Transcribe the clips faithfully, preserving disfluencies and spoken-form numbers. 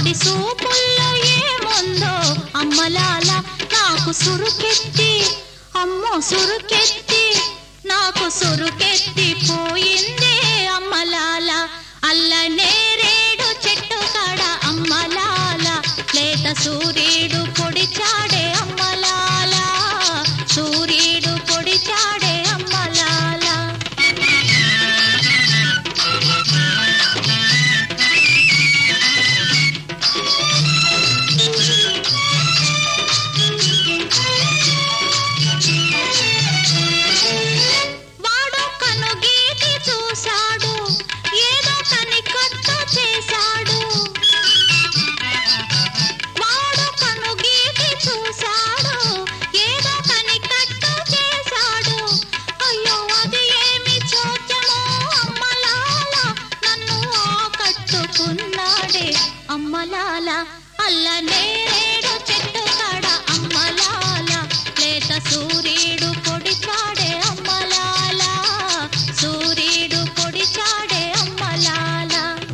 వాడి సూపుల్లో ఏముందో అమ్మలాల నాకు సురుకెత్తి అమ్మో సురుకెత్తి నాకు సురుకెత్తి పోయిందే అమ్మలాల అల్ల నేరేడు చెట్టు కాడ అమ్మలాల లేత సూర్యుడు పొడిచాడే అమ్మలాల సూర్యుడు పొడిచాడే అమ్మలాల వాడు కనుగీటి చూశాడు ఏదో కనికట్టు చేశాడు వాడు కనుగీటి చూశాడు ఏదో కనికట్టు చేశాడు అయ్యో అది ఏమి చోద్యమో అమ్మలాల నన్ను ఆకట్టుకున్నాడే అమ్మలాల అల్ల నేరేడు చెట్టు కాడ అమ్మలాల లేత సూర్యుడు పొడిచాడే అమ్మలాల సూర్యుడు పొడిచాడే అమ్మలాల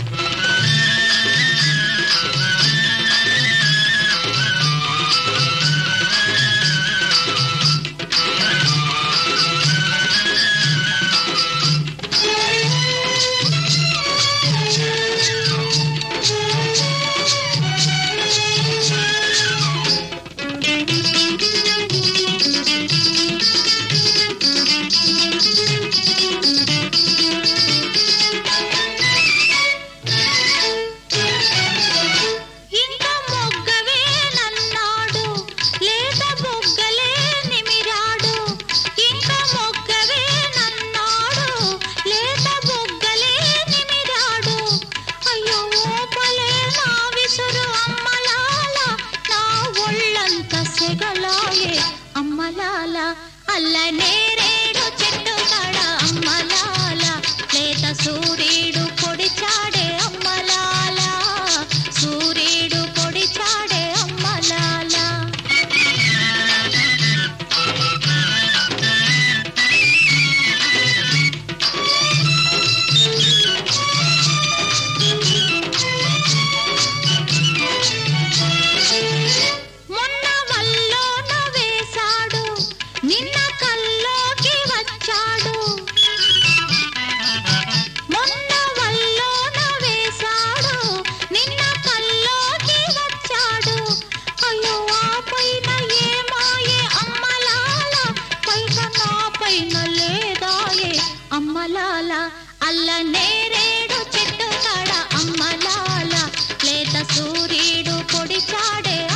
ఇంక మొగ్గవే నన్నాడు లేత బొగ్గలే నిమిరాడు ఇంక మొగ్గవే నన్నాడు లేత బొగ్గలే నిమిరాడు అయ్యో ఓపలే నా విసురు అమ్మలాల నా ఒళ్ళంత సెగలాయే అమ్మలాల అల్ల నేరేడు చెట్టు కాడ అమ్మలాల లేత సూర్యుడు పొడిచాడే అమ్మలాల సూర్యుడు పొడిచాడే అమ్మలాల మొన్న వల్లోన వేశాడు నిన్న కల్లోకి వచ్చాడు మొన్న వల్లోన వేశాడు నిన్న కల్లోకి వచ్చాడు అయ్యో ఆ పైన ఏమాయే అమ్మలాల పైన నా పైన లేదాయే అమ్మలాల అల్ల నేరేడు చెట్టు కాడ అమ్మలాల లేత సూర్యుడు పొడిచాడే